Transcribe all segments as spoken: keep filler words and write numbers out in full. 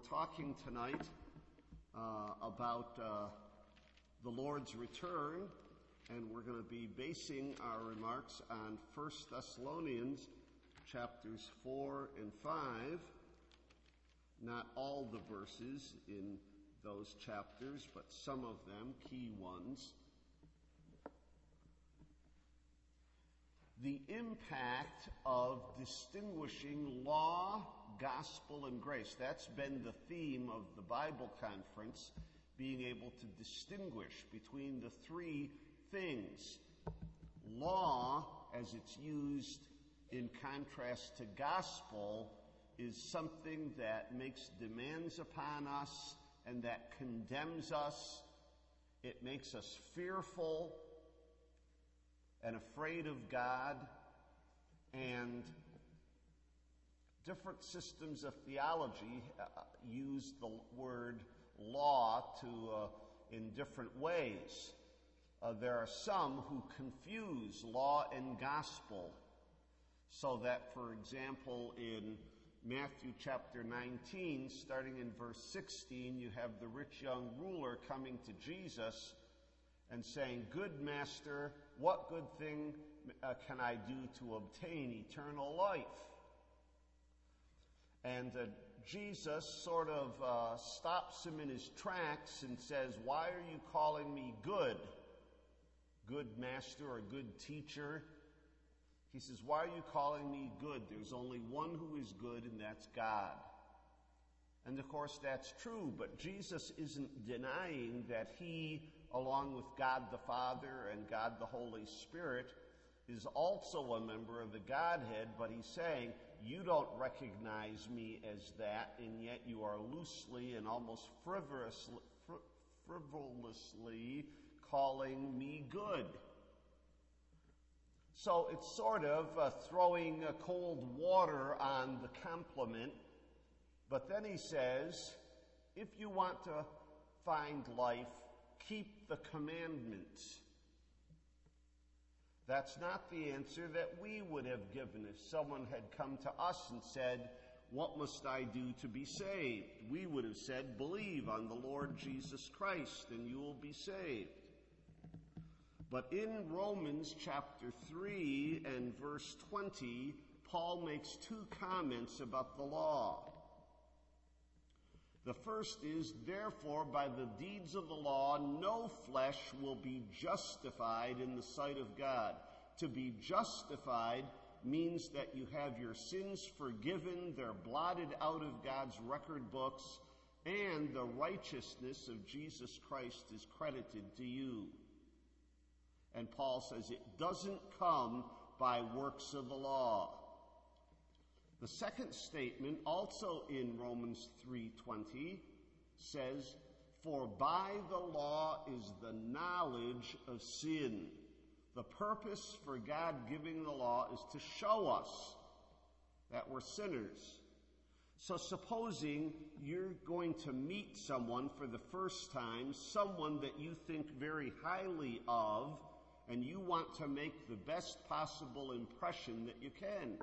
talking tonight uh, about uh, the Lord's return, and we're going to be basing our remarks on First Thessalonians chapters four and five. Not all the verses in those chapters, but some of them, key ones. The impact of distinguishing law, gospel, and grace. That's been the theme of the Bible conference, being able to distinguish between the three things. Law, as it's used in contrast to gospel, is something that makes demands upon us and that condemns us. It makes us fearful and afraid of God, and different systems of theology uh, use the word law to uh, in different ways. Uh, there are some who confuse law and gospel, so that, for example, in Matthew chapter nineteen, starting in verse sixteen, you have the rich young ruler coming to Jesus and saying, "Good master, what good thing uh, can I do to obtain eternal life?" And uh, Jesus sort of uh, stops him in his tracks and says, "Why are you calling me good? Good master or good teacher?" He says, "Why are you calling me good? There's only one who is good, and that's God." And of course that's true, but Jesus isn't denying that he, along with God the Father and God the Holy Spirit, is also a member of the Godhead, but he's saying, you don't recognize me as that, and yet you are loosely and almost frivolously, frivolously calling me good. So it's sort of uh, throwing uh, cold water on the compliment. But then he says, if you want to find life, keep the commandments. That's not the answer that we would have given if someone had come to us and said, "What must I do to be saved?" We would have said, "Believe on the Lord Jesus Christ and you will be saved." But in Romans chapter three and verse twenty, Paul makes two comments about the law. The first is, "Therefore, by the deeds of the law, no flesh will be justified in the sight of God." To be justified means that you have your sins forgiven, they're blotted out of God's record books, and the righteousness of Jesus Christ is credited to you. And Paul says it doesn't come by works of the law. The second statement, also in Romans three twenty, says, "For by the law is the knowledge of sin." The purpose for God giving the law is to show us that we're sinners. So supposing you're going to meet someone for the first time, someone that you think very highly of, and you want to make the best possible impression that you can.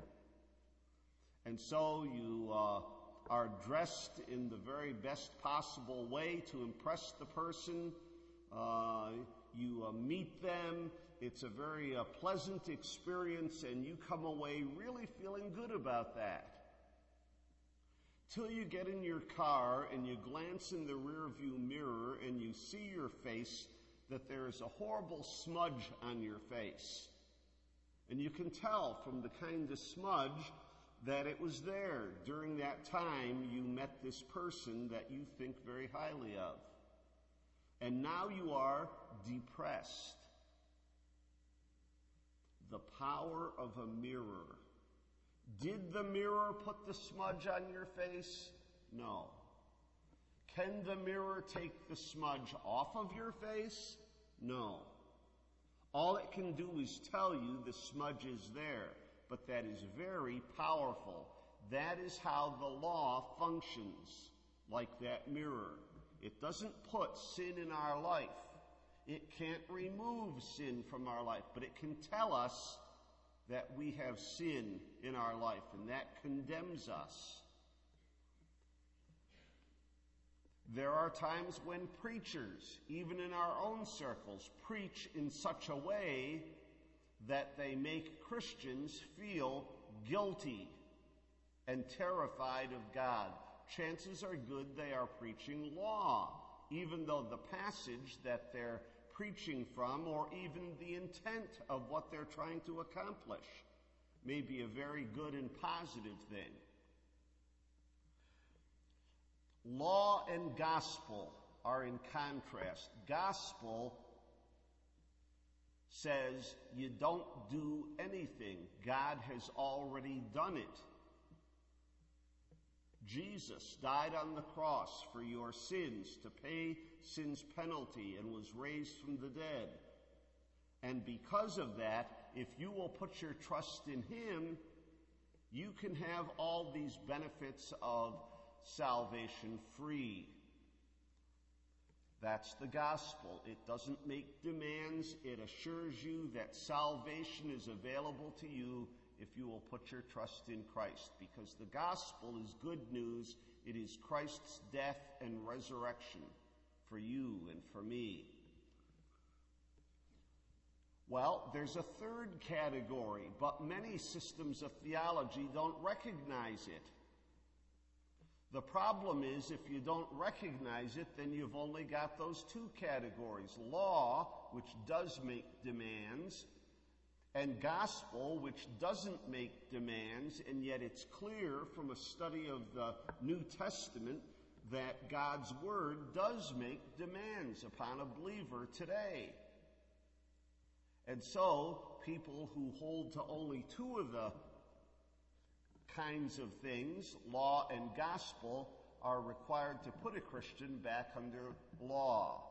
And so you uh, are dressed in the very best possible way to impress the person. Uh, you uh, meet them. It's a very uh, pleasant experience, and you come away really feeling good about that. Till you get in your car and you glance in the rearview mirror and you see your face, that there is a horrible smudge on your face. And you can tell from the kind of smudge that it was there during that time you met this person that you think very highly of. And now you are depressed. The power of a mirror. Did the mirror put the smudge on your face? No. Can the mirror take the smudge off of your face? No. All it can do is tell you the smudge is there. But that is very powerful. That is how the law functions, like that mirror. It doesn't put sin in our life. It can't remove sin from our life, but it can tell us that we have sin in our life, and that condemns us. There are times when preachers, even in our own circles, preach in such a way that they make Christians feel guilty and terrified of God. Chances are good they are preaching law, even though the passage that they're preaching from, or even the intent of what they're trying to accomplish, may be a very good and positive thing. Law and gospel are in contrast. Gospel says you don't do anything. God has already done it. Jesus died on the cross for your sins to pay sin's penalty and was raised from the dead. And because of that, if you will put your trust in him, you can have all these benefits of salvation free. That's the gospel. It doesn't make demands. It assures you that salvation is available to you if you will put your trust in Christ, because the gospel is good news. It is Christ's death and resurrection for you and for me. Well, there's a third category, but many systems of theology don't recognize it. The problem is, if you don't recognize it, then you've only got those two categories: law, which does make demands, and gospel, which doesn't make demands. And yet it's clear from a study of the New Testament that God's word does make demands upon a believer today. And so people who hold to only two of the kinds of things, law and gospel, are required to put a Christian back under law.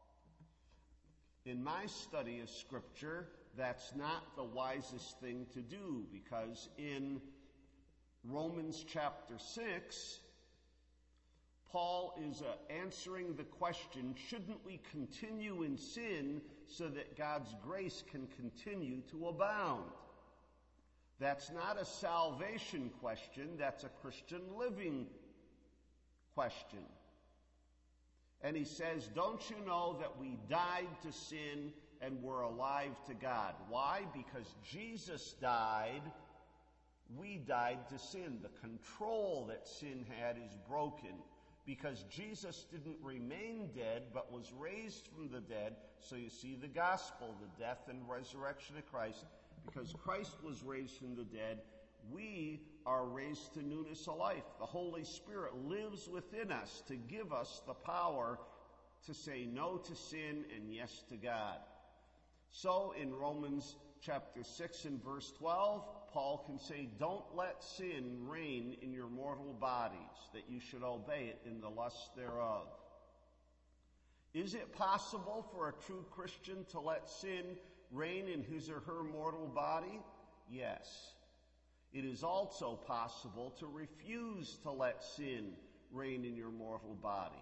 In my study of Scripture, that's not the wisest thing to do, because in Romans chapter six, Paul is uh, answering the question, shouldn't we continue in sin so that God's grace can continue to abound? That's not a salvation question, that's a Christian living question. And he says, don't you know that we died to sin and we're alive to God? Why? Because Jesus died, we died to sin. The control that sin had is broken, because Jesus didn't remain dead but was raised from the dead. So you see the gospel, the death and resurrection of Christ. Because Christ was raised from the dead, we are raised to newness of life. The Holy Spirit lives within us to give us the power to say no to sin and yes to God. So in Romans chapter six and verse twelve, Paul can say, don't let sin reign in your mortal bodies, that you should obey it in the lust thereof. Is it possible for a true Christian to let sin reign in his or her mortal body? Yes. It is also possible to refuse to let sin reign in your mortal body.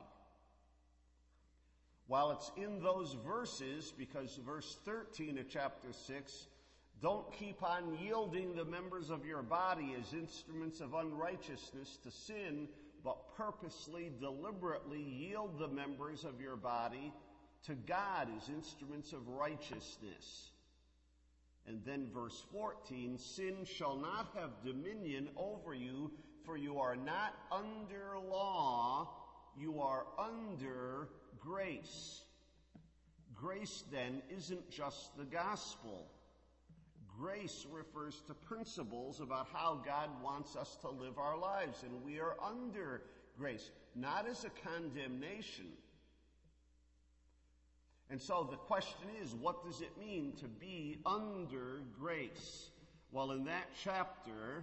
While it's in those verses, because verse thirteen of chapter six, don't keep on yielding the members of your body as instruments of unrighteousness to sin, but purposely, deliberately yield the members of your body to God as instruments of righteousness. And then verse fourteen, sin shall not have dominion over you, for you are not under law, you are under grace. Grace, then, isn't just the gospel. Grace refers to principles about how God wants us to live our lives, and we are under grace, not as a condemnation. And so the question is, what does it mean to be under grace? Well, in that chapter,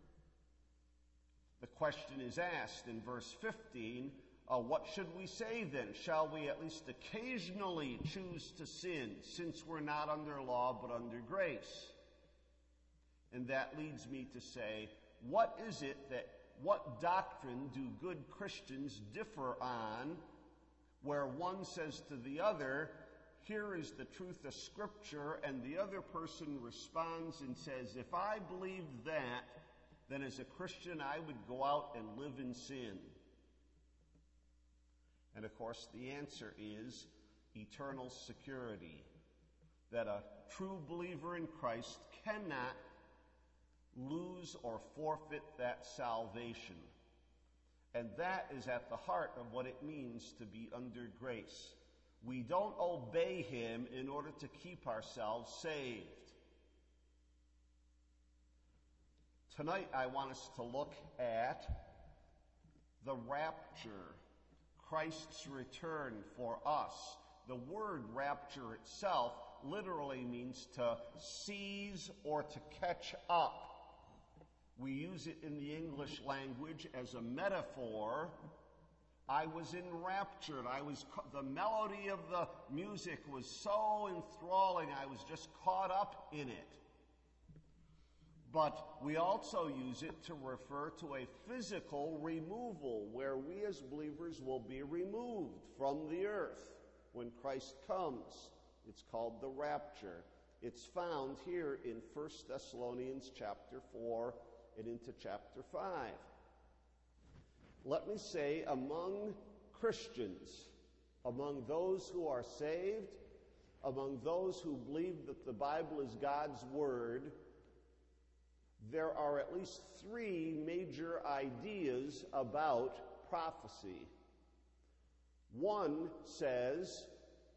the question is asked in verse fifteen, uh, what should we say then? Shall we at least occasionally choose to sin, since we're not under law but under grace? And that leads me to say, what is it that, what doctrine do good Christians differ on, where one says to the other, here is the truth of Scripture, and the other person responds and says, if I believed that, then as a Christian I would go out and live in sin. And of course, the answer is eternal security, that a true believer in Christ cannot lose or forfeit that salvation. And that is at the heart of what it means to be under grace. We don't obey him in order to keep ourselves saved. Tonight I want us to look at the rapture, Christ's return for us. The word rapture itself literally means to seize or to catch up. We use it in the English language as a metaphor. I was enraptured. I was, the melody of the music was so enthralling, I was just caught up in it. But we also use it to refer to a physical removal, where we as believers will be removed from the earth when Christ comes. It's called the rapture. It's found here in First Thessalonians chapter four and into chapter five. Let me say, among Christians, among those who are saved, among those who believe that the Bible is God's Word, there are at least three major ideas about prophecy. One says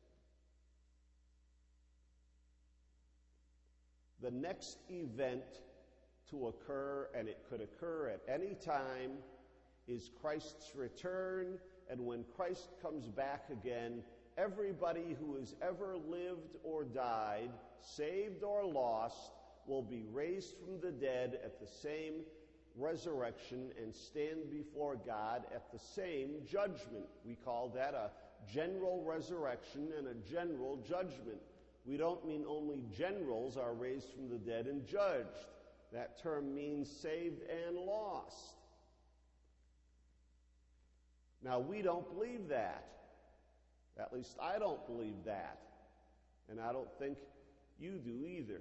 the next event to occur, and it could occur at any time, is Christ's return. And when Christ comes back again, everybody who has ever lived or died, saved or lost, will be raised from the dead at the same resurrection and stand before God at the same judgment. We call that a general resurrection and a general judgment. We don't mean only generals are raised from the dead and judged. That term means saved and lost. Now, we don't believe that. At least I don't believe that. And I don't think you do either.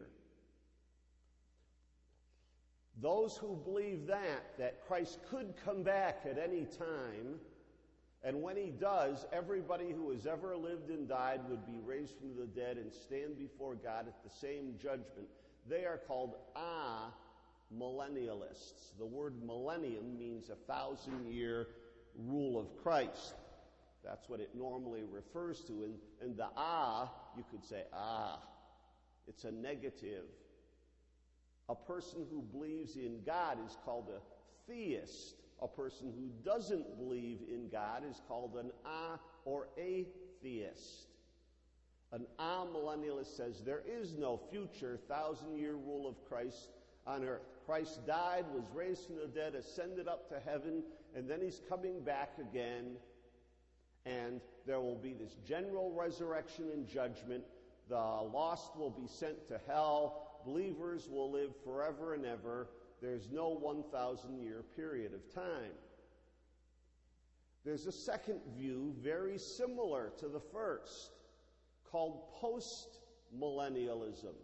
Those who believe that, that Christ could come back at any time, and when he does, everybody who has ever lived and died would be raised from the dead and stand before God at the same judgment. They are called amillennialists. The word millennium means a thousand-year rule of Christ. That's what it normally refers to. And, and the ah, you could say, ah, it's a negative. A person who believes in God is called a theist. A person who doesn't believe in God is called an ah or atheist. An amillennialist says there is no future thousand-year rule of Christ on earth. Christ died, was raised from the dead, ascended up to heaven, and then he's coming back again, and there will be this general resurrection and judgment. The lost will be sent to hell. Believers will live forever and ever. There's no one thousand year period of time. There's a second view very similar to the first, called post-millennialism.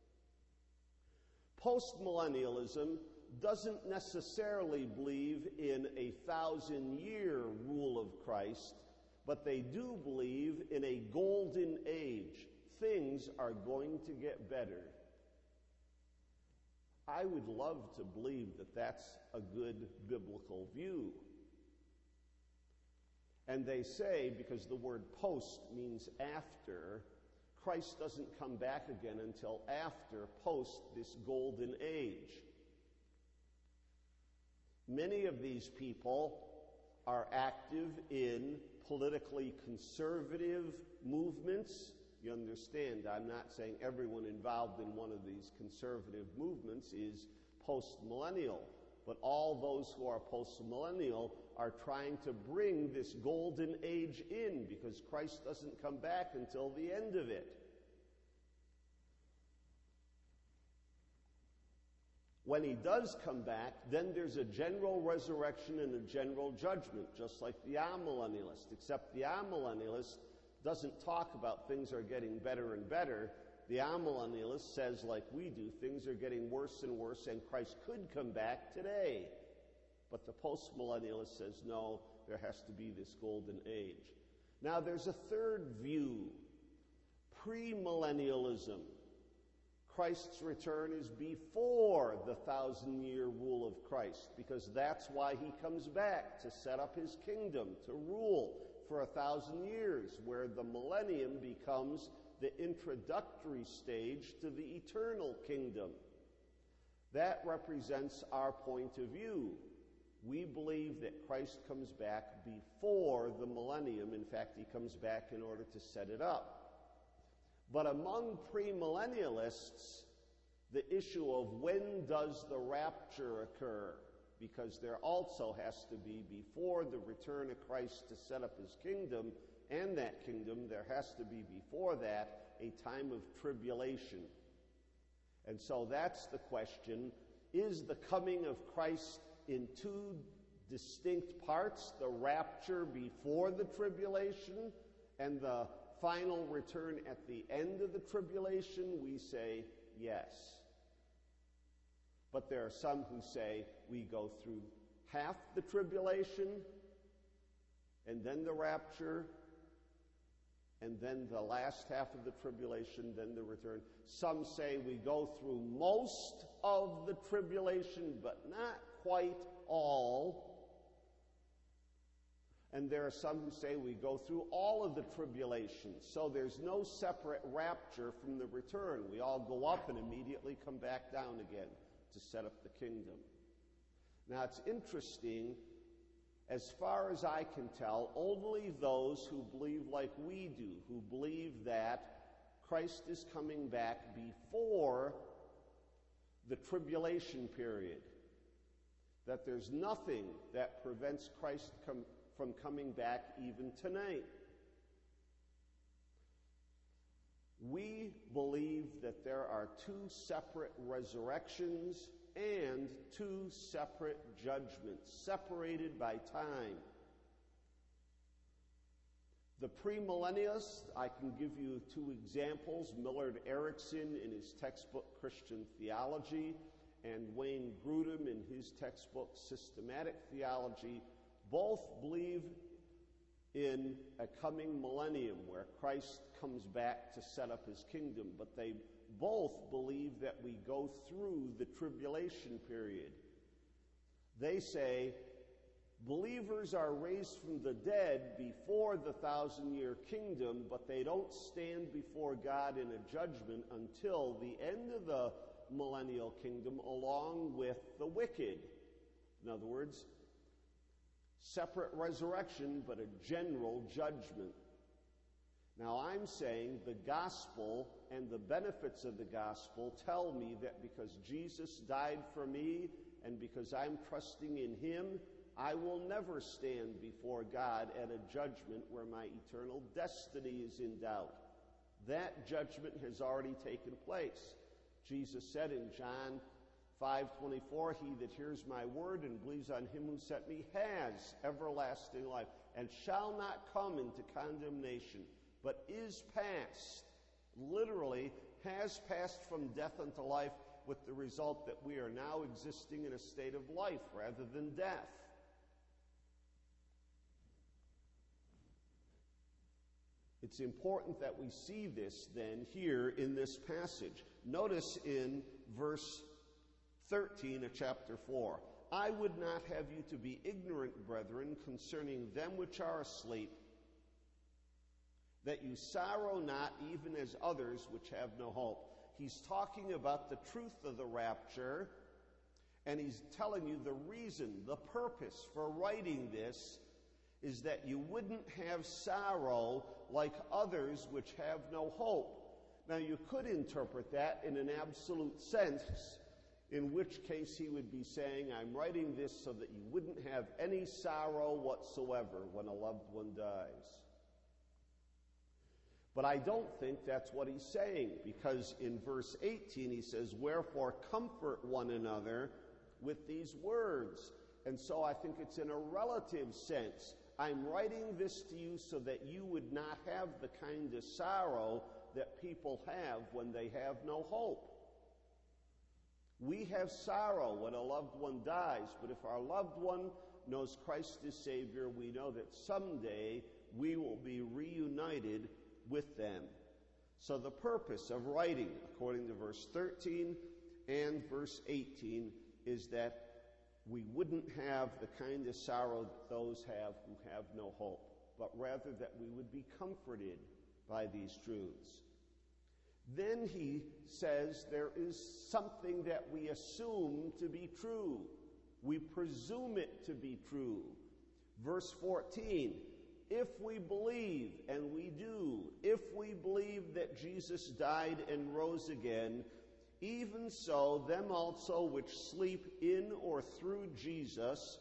Post-millennialism doesn't necessarily believe in a thousand-year rule of Christ, but they do believe in a golden age. Things are going to get better. I would love to believe that that's a good biblical view. And they say, because the word post means after, Christ doesn't come back again until after, post this golden age. Many of these people are active in politically conservative movements. You understand, I'm not saying everyone involved in one of these conservative movements is post-millennial, but all those who are post-millennial are trying to bring this golden age in, because Christ doesn't come back until the end of it. When he does come back, then there's a general resurrection and a general judgment, just like the amillennialist, except the amillennialist doesn't talk about things are getting better and better. The amillennialist says, like we do, things are getting worse and worse, and Christ could come back today. But the postmillennialist says, no, there has to be this golden age. Now, there's a third view, premillennialism. Christ's return is before the thousand-year rule of Christ, because that's why he comes back, to set up his kingdom, to rule for a thousand years, where the millennium becomes the introductory stage to the eternal kingdom. That represents our point of view. We believe that Christ comes back before the millennium. In fact, he comes back in order to set it up. But among premillennialists, the issue of when does the rapture occur, because there also has to be, before the return of Christ to set up his kingdom, and that kingdom, there has to be before that a time of tribulation. And so that's the question. Is the coming of Christ in two distinct parts, the rapture before the tribulation and the final return at the end of the tribulation? We say yes. But there are some who say we go through half the tribulation and then the rapture, and then the last half of the tribulation, then the return. Some say we go through most of the tribulation, but not quite all. And there are some who say we go through all of the tribulation. So there's no separate rapture from the return. We all go up and immediately come back down again to set up the kingdom. Now, it's interesting. As far as I can tell, only those who believe like we do, who believe that Christ is coming back before the tribulation period, that there's nothing that prevents Christ com- from coming back even tonight. We believe that there are two separate resurrections and two separate judgments, separated by time. The premillennialists, I can give you two examples. Millard Erickson in his textbook Christian Theology, and Wayne Grudem in his textbook Systematic Theology, both believe in a coming millennium where Christ comes back to set up his kingdom, but they both believe that we go through the tribulation period. They say believers are raised from the dead before the thousand-year kingdom, but they don't stand before God in a judgment until the end of the millennial kingdom, along with the wicked. In other words, separate resurrection, but a general judgment. Now, I'm saying the gospel and the benefits of the gospel tell me that because Jesus died for me and because I'm trusting in him, I will never stand before God at a judgment where my eternal destiny is in doubt. That judgment has already taken place. Jesus said in John five twenty-four, "He that hears my word and believes on him who sent me has everlasting life, and shall not come into condemnation, but is passed," literally has passed from death unto life, with the result that we are now existing in a state of life rather than death. It's important that we see this then here in this passage. Notice in verse thirteen of chapter four, "I would not have you to be ignorant, brethren, concerning them which are asleep, that you sorrow not even as others which have no hope." He's talking about the truth of the rapture, and he's telling you the reason, the purpose for writing this is that you wouldn't have sorrow like others which have no hope. Now, you could interpret that in an absolute sense, in which case he would be saying, I'm writing this so that you wouldn't have any sorrow whatsoever when a loved one dies. But I don't think that's what he's saying, because in verse eighteen he says, "Wherefore comfort one another with these words." And so I think it's in a relative sense. I'm writing this to you so that you would not have the kind of sorrow that people have when they have no hope. We have sorrow when a loved one dies, but if our loved one knows Christ as Savior, we know that someday we will be reunited with them. So the purpose of writing, according to verse thirteen and verse eighteen, is that we wouldn't have the kind of sorrow that those have who have no hope, but rather that we would be comforted by these truths. Then he says there is something that we assume to be true. We presume it to be true. Verse fourteen, if we believe, and we do, if we believe that Jesus died and rose again, even so them also which sleep in or through Jesus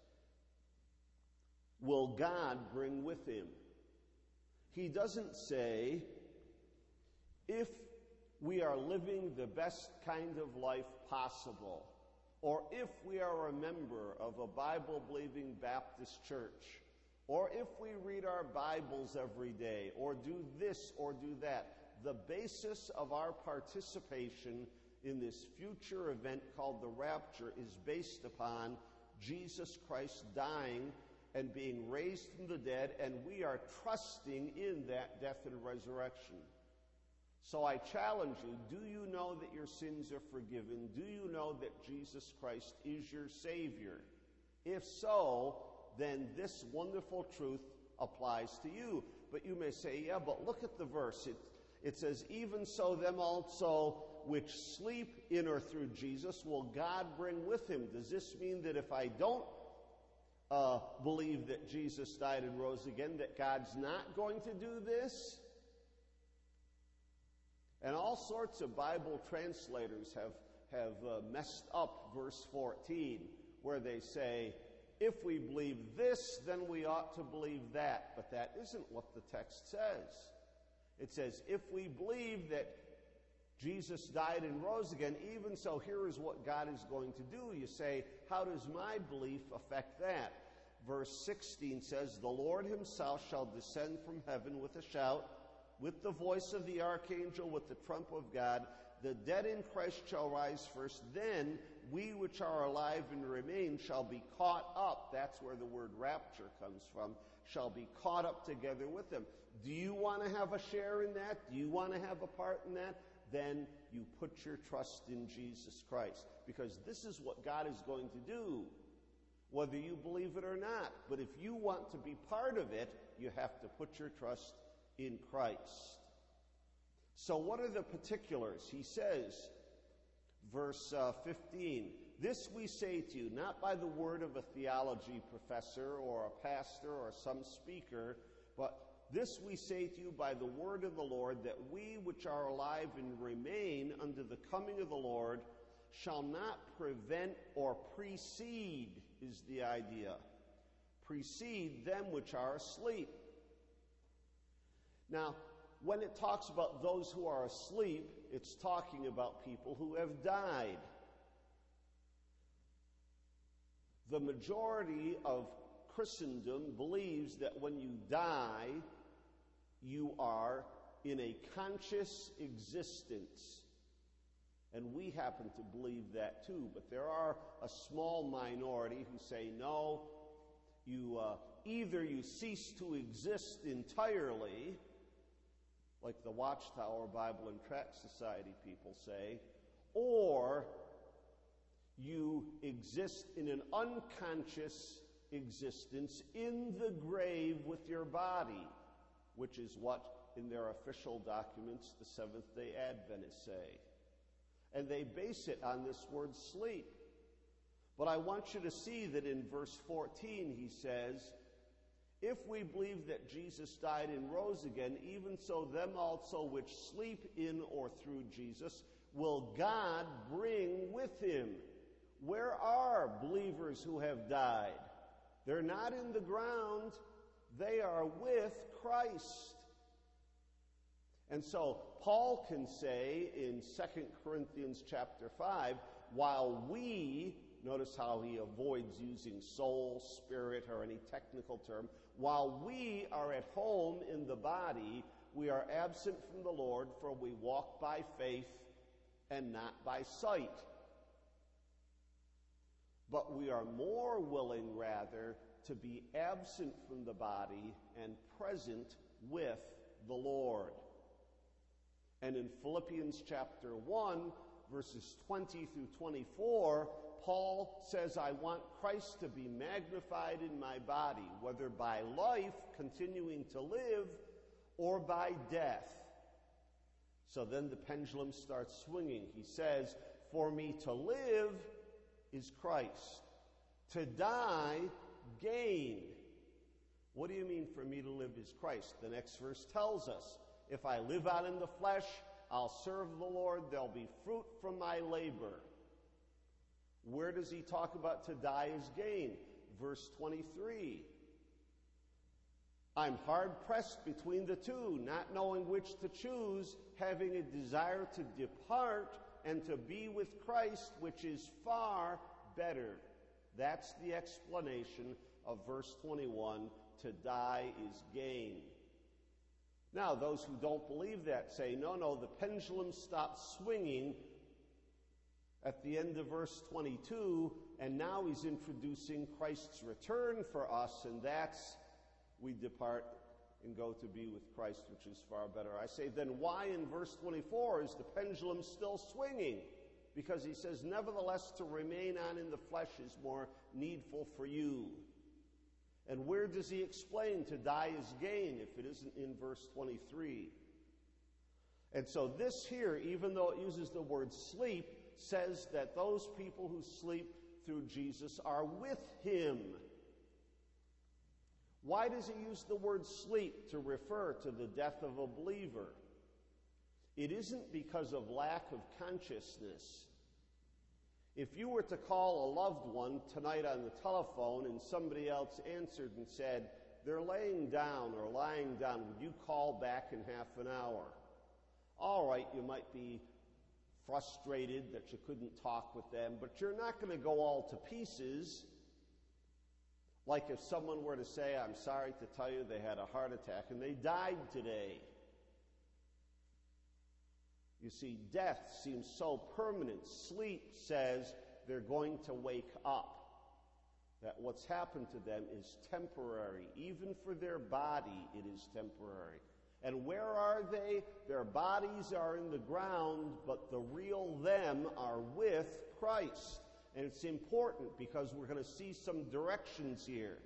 will God bring with him. He doesn't say, if we are living the best kind of life possible, or if we are a member of a Bible-believing Baptist church, or if we read our Bibles every day, or do this or do that. The basis of our participation in this future event called the rapture is based upon Jesus Christ dying and being raised from the dead, and we are trusting in that death and resurrection. So I challenge you, do you know that your sins are forgiven? Do you know that Jesus Christ is your Savior? If so, then this wonderful truth applies to you. But you may say, yeah, but look at the verse. It, it says, even so them also which sleep in or through Jesus will God bring with him. Does this mean that if I don't uh, believe that Jesus died and rose again, that God's not going to do this? And all sorts of Bible translators have, have uh, messed up verse fourteen, where they say, if we believe this, then we ought to believe that. But that isn't what the text says. It says, if we believe that Jesus died and rose again, even so, here is what God is going to do. You say, how does my belief affect that? Verse sixteen says, the Lord himself shall descend from heaven with a shout, with the voice of the archangel, with the trump of God. The dead in Christ shall rise first. Then we which are alive and remain shall be caught up. That's where the word rapture comes from. Shall be caught up together with them. Do you want to have a share in that? Do you want to have a part in that? Then you put your trust in Jesus Christ. Because this is what God is going to do, whether you believe it or not. But if you want to be part of it, you have to put your trust in Christ. So what are the particulars? He says, verse uh, fifteen, this we say to you, not by the word of a theology professor or a pastor or some speaker, but this we say to you by the word of the Lord, that we which are alive and remain unto the coming of the Lord shall not prevent or precede, is the idea. Precede them which are asleep. Now, when it talks about those who are asleep, it's talking about people who have died. The majority of Christendom believes that when you die, you are in a conscious existence. And we happen to believe that too. But there are a small minority who say, no, you uh, either you cease to exist entirely, like the Watchtower Bible and Tract Society people say, or you exist in an unconscious existence in the grave with your body, which is what in their official documents the Seventh-day Adventists say. And they base it on this word sleep. But I want you to see that in verse fourteen he says, if we believe that Jesus died and rose again, even so them also which sleep in or through Jesus will God bring with him. Where are believers who have died? They're not in the ground. They are with Christ. And so Paul can say in Second Corinthians chapter five, while we, notice how he avoids using soul, spirit, or any technical term, while we are at home in the body, we are absent from the Lord, for we walk by faith and not by sight. but we are more willing, rather, to be absent from the body and present with the Lord. And in Philippians chapter one, verses twenty through twenty-four, Paul says, I want Christ to be magnified in my body, whether by life, continuing to live, or by death. So then the pendulum starts swinging. He says, for me to live is Christ. To die, gain. What do you mean for me to live is Christ? The next verse tells us, if I live out in the flesh, I'll serve the Lord. There'll be fruit from my labor. Where does he talk about to die is gain? Verse twenty-three. I'm hard-pressed between the two, not knowing which to choose, having a desire to depart and to be with Christ, which is far better. That's the explanation of verse twenty-one, to die is gain. Now, those who don't believe that say, no, no, the pendulum stops swinging at the end of verse twenty-two, and now he's introducing Christ's return for us, and that's, we depart and go to be with Christ, which is far better. I say, then why in verse twenty-four is the pendulum still swinging? Because he says, nevertheless, to remain on in the flesh is more needful for you. And where does he explain to die is gain if it isn't in verse twenty-three? And so this here, even though it uses the word sleep, says that those people who sleep through Jesus are with him. Why does he use the word sleep to refer to the death of a believer? It isn't because of lack of consciousness. If you were to call a loved one tonight on the telephone and somebody else answered and said, they're laying down or lying down, would you call back in half an hour? All right, you might be frustrated that you couldn't talk with them, but you're not going to go all to pieces. Like if someone were to say, I'm sorry to tell you they had a heart attack and they died today. You see, death seems so permanent. Sleep says they're going to wake up, that what's happened to them is temporary. Even for their body, it is temporary. And where are they? Their bodies are in the ground, but the real them are with Christ. And it's important because we're going to see some directions here.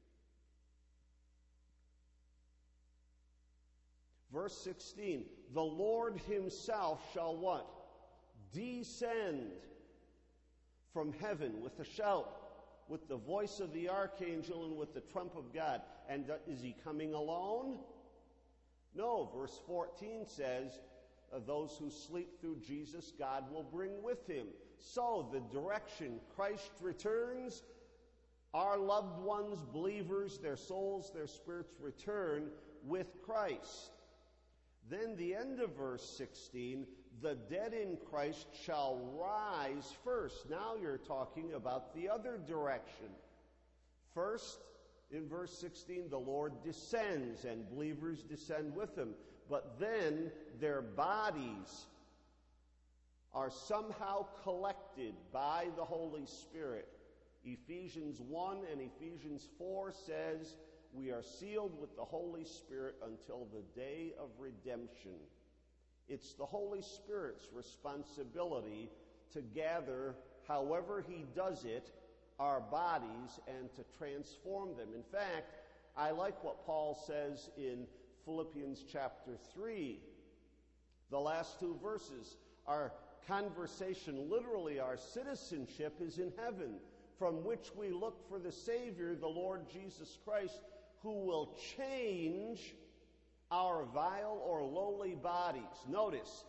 Verse sixteen, the Lord himself shall what? Descend from heaven with a shout, with the voice of the archangel and with the trump of God. And is he coming alone? No, verse fourteen says, uh, those who sleep through Jesus, God will bring with him. So the direction Christ returns, our loved ones, believers, their souls, their spirits return with Christ. Then the end of verse sixteen, the dead in Christ shall rise first. Now you're talking about the other direction. First, in verse sixteen, the Lord descends and believers descend with him. But then their bodies are somehow collected by the Holy Spirit. Ephesians one and Ephesians four says, we are sealed with the Holy Spirit until the day of redemption. It's the Holy Spirit's responsibility to gather, however he does it, our bodies and to transform them. In fact, I like what Paul says in Philippians chapter three. The last two verses, our conversation, literally our citizenship is in heaven, from which we look for the Savior, the Lord Jesus Christ, who will change our vile or lowly bodies. Notice,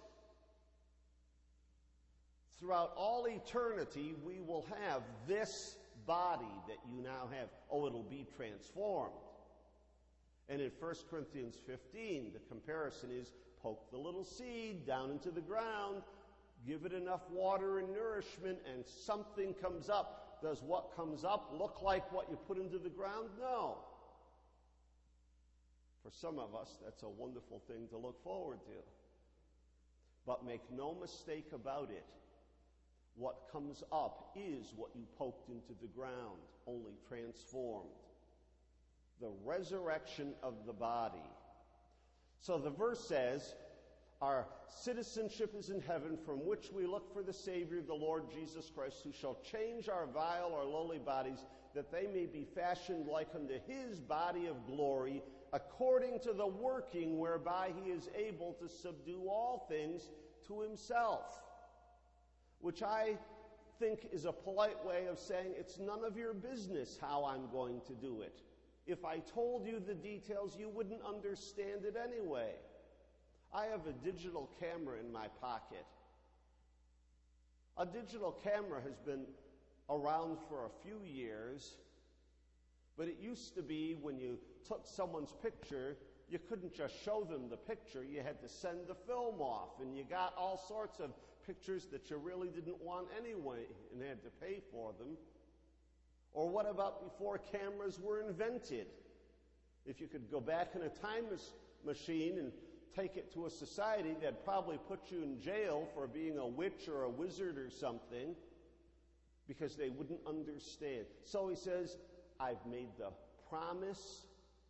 throughout all eternity, we will have this body that you now have. Oh, it'll be transformed. And in First Corinthians fifteen, the comparison is poke the little seed down into the ground, give it enough water and nourishment, and something comes up. Does what comes up look like what you put into the ground? No. For some of us, that's a wonderful thing to look forward to. But make no mistake about it. What comes up is what you poked into the ground, only transformed. The resurrection of the body. So the verse says, our citizenship is in heaven, from which we look for the Savior, the Lord Jesus Christ, who shall change our vile or lowly bodies, that they may be fashioned like unto his body of glory, according to the working whereby he is able to subdue all things to himself. Which I think is a polite way of saying it's none of your business how I'm going to do it. If I told you the details, you wouldn't understand it anyway. I have a digital camera in my pocket. A digital camera has been around for a few years, but it used to be when you took someone's picture, you couldn't just show them the picture. You had to send the film off, and you got all sorts of pictures that you really didn't want anyway and had to pay for them. Or what about before cameras were invented? If you could go back in a time machine and take it to a society that'd probably put you in jail for being a witch or a wizard or something, because they wouldn't understand. So he says, I've made the promise,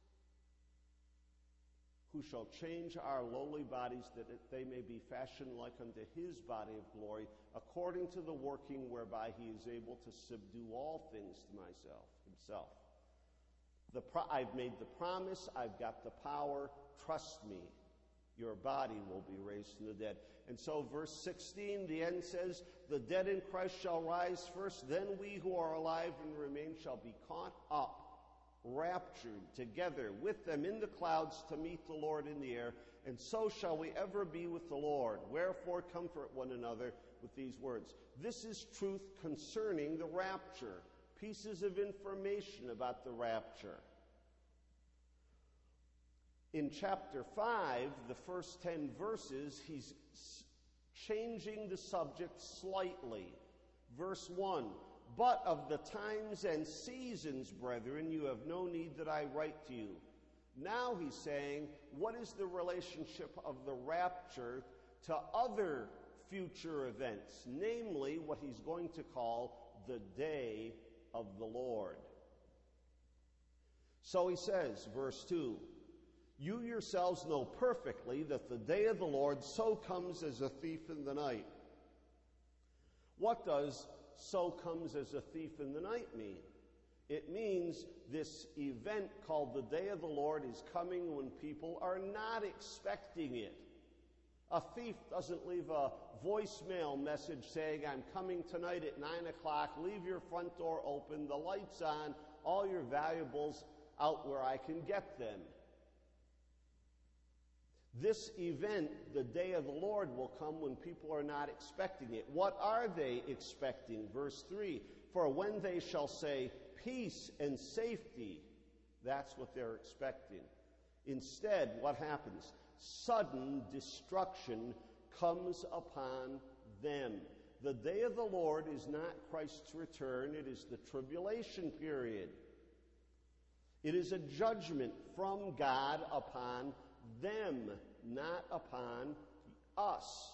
who shall change our lowly bodies, that they may be fashioned like unto his body of glory, according to the working whereby he is able to subdue all things to myself, himself. The pro- I've made the promise, I've got the power, trust me, your body will be raised from the dead. And so verse sixteen, the end says, the dead in Christ shall rise first, then we who are alive and remain shall be caught up, raptured together with them in the clouds to meet the Lord in the air, and so shall we ever be with the Lord. Wherefore comfort one another with these words. This is truth concerning the rapture. Pieces of information about the rapture. In chapter five, the first ten verses, he's changing the subject slightly. Verse one, but of the times and seasons, brethren, you have no need that I write to you. Now he's saying, what is the relationship of the rapture to other future events, namely what he's going to call the day of the Lord? So he says, verse two, you yourselves know perfectly that the day of the Lord so comes as a thief in the night. What does so comes as a thief in the night mean? It means this event called the day of the Lord is coming when people are not expecting it. A thief doesn't leave a voicemail message saying, I'm coming tonight at nine o'clock, leave your front door open, the lights on, all your valuables out where I can get them. This event, the day of the Lord, will come when people are not expecting it. What are they expecting? Verse three, for when they shall say peace and safety, that's what they're expecting. Instead, what happens? Sudden destruction comes upon them. The day of the Lord is not Christ's return, it is the tribulation period. It is a judgment from God upon them, not upon us.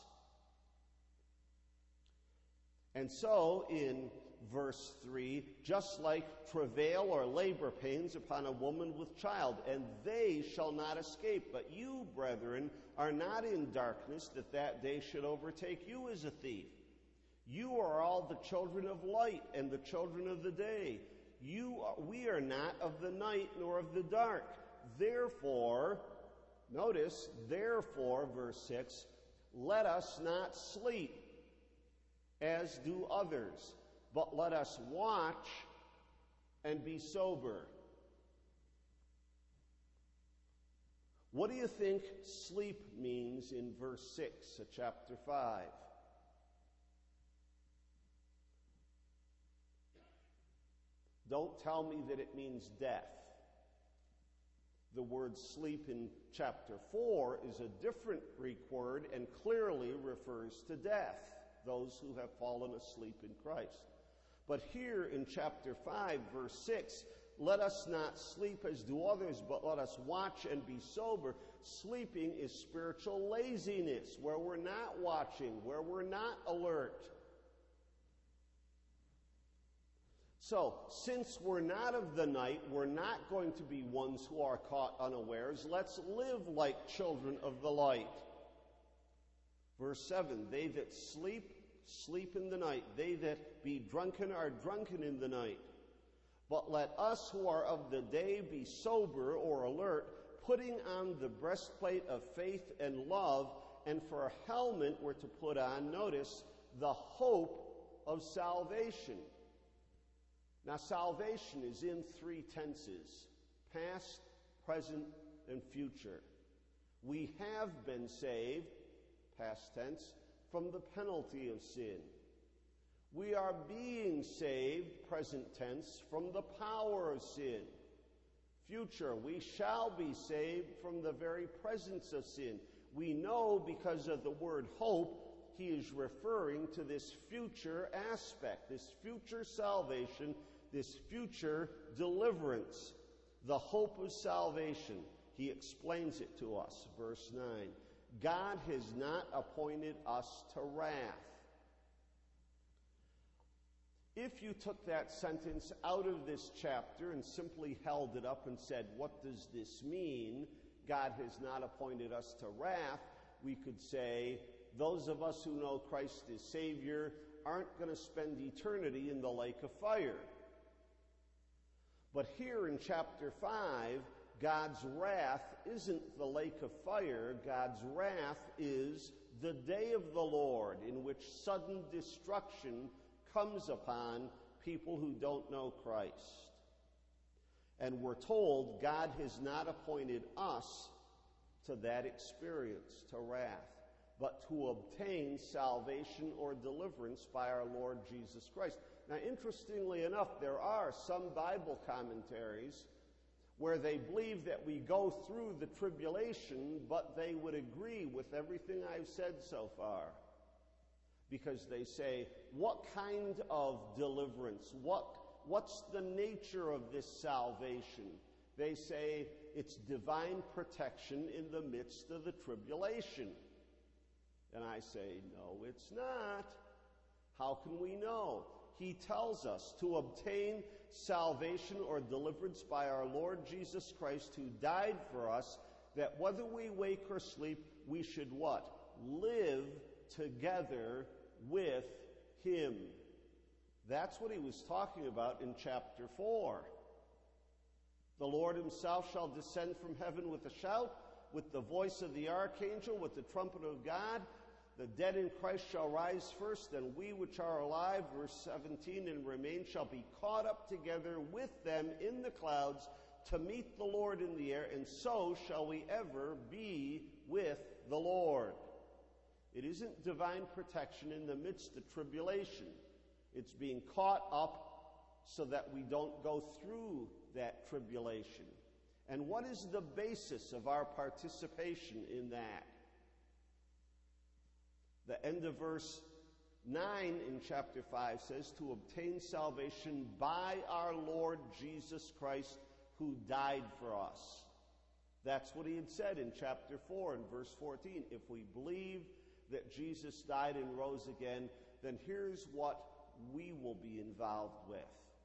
And so in verse three, just like travail or labor pains upon a woman with child, and they shall not escape. But you, brethren, are not in darkness, that that day should overtake you as a thief. You are all the children of light and the children of the day. You are, we are not of the night nor of the dark. Therefore, notice, therefore, verse six, let us not sleep as do others, but let us watch and be sober. What do you think sleep means in verse six of chapter five? Don't tell me that it means death. The word sleep in chapter four is a different Greek word and clearly refers to death, those who have fallen asleep in Christ. But here in chapter five, verse six, let us not sleep as do others, but let us watch and be sober. Sleeping is spiritual laziness, where we're not watching, where we're not alert. So, since we're not of the night, we're not going to be ones who are caught unawares. Let's live like children of the light. Verse seven, they that sleep, sleep in the night. They that be drunken are drunken in the night. But let us who are of the day be sober or alert, putting on the breastplate of faith and love, and for a helmet we're to put on, notice, the hope of salvation. Now, salvation is in three tenses: past, present, and future. We have been saved, past tense, from the penalty of sin. We are being saved, present tense, from the power of sin. Future, we shall be saved from the very presence of sin. We know because of the word hope, he is referring to this future aspect, this future salvation, this future deliverance, the hope of salvation. He explains it to us, verse nine. God has not appointed us to wrath. If you took that sentence out of this chapter and simply held it up and said, what does this mean? God has not appointed us to wrath. We could say, those of us who know Christ as Savior aren't going to spend eternity in the lake of fire. But here in chapter five, God's wrath isn't the lake of fire. God's wrath is the day of the Lord, in which sudden destruction comes upon people who don't know Christ. And we're told God has not appointed us to that experience, to wrath, but to obtain salvation or deliverance by our Lord Jesus Christ. Now, interestingly enough, there are some Bible commentaries where they believe that we go through the tribulation, but they would agree with everything I've said so far. Because they say, what kind of deliverance? What, what's the nature of this salvation? They say it's divine protection in the midst of the tribulation. And I say, no, it's not. How can we know? He tells us to obtain salvation or deliverance by our Lord Jesus Christ, who died for us, that whether we wake or sleep, we should what? Live together with him. That's what he was talking about in chapter four. The Lord himself shall descend from heaven with a shout, with the voice of the archangel, with the trumpet of God. The dead in Christ shall rise first, and we which are alive, verse seventeen, and remain shall be caught up together with them in the clouds to meet the Lord in the air, and so shall we ever be with the Lord. It isn't divine protection in the midst of tribulation. It's being caught up so that we don't go through that tribulation. And what is the basis of our participation in that? The end of verse nine in chapter five says, to obtain salvation by our Lord Jesus Christ, who died for us. That's what he had said in chapter four and verse fourteen. If we believe that Jesus died and rose again, then here's what we will be involved with.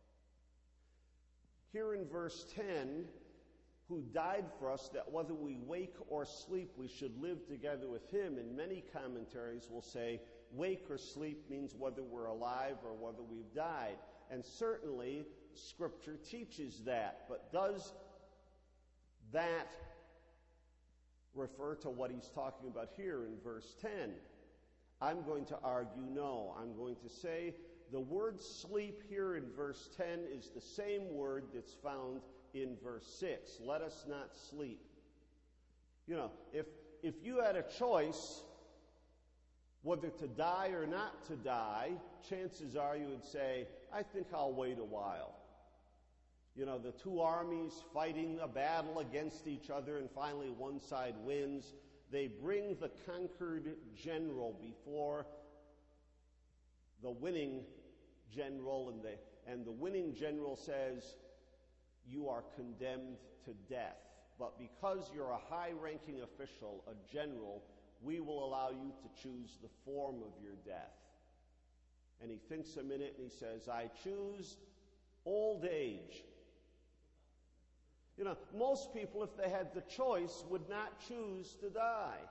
Here in verse ten, who died for us, that whether we wake or sleep, we should live together with him. And many commentaries will say, wake or sleep means whether we're alive or whether we've died. And certainly, Scripture teaches that. But does that refer to what he's talking about here in verse ten? I'm going to argue no. I'm going to say the word sleep here in verse ten is the same word that's found in verse six. Let us not sleep. You know, if if you had a choice whether to die or not to die, chances are you would say, I think I'll wait a while. You know, the two armies fighting a battle against each other, and finally one side wins. They bring the conquered general before the winning general, and the, and the winning general says, you are condemned to death. But because you're a high-ranking official, a general, we will allow you to choose the form of your death. And he thinks a minute and he says, I choose old age. You know, most people, if they had the choice, would not choose to die.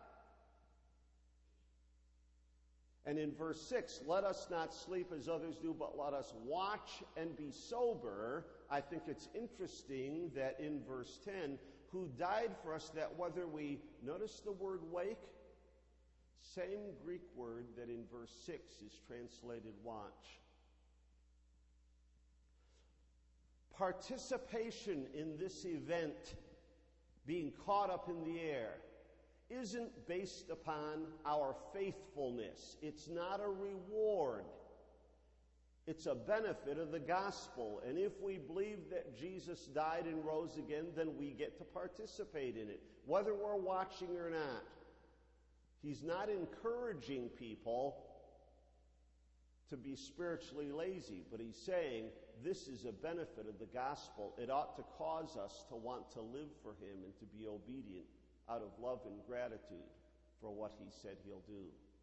And in verse six, let us not sleep as others do, but let us watch and be sober. I think it's interesting that in verse ten, who died for us, that whether we, notice the word wake, same Greek word that in verse six is translated watch. Participation in this event, being caught up in the air, isn't based upon our faithfulness. It's not a reward. It's a benefit of the gospel. And if we believe that Jesus died and rose again, then we get to participate in it, whether we're watching or not. He's not encouraging people to be spiritually lazy, but he's saying this is a benefit of the gospel. It ought to cause us to want to live for him and to be obedient out of love and gratitude for what he said he'll do.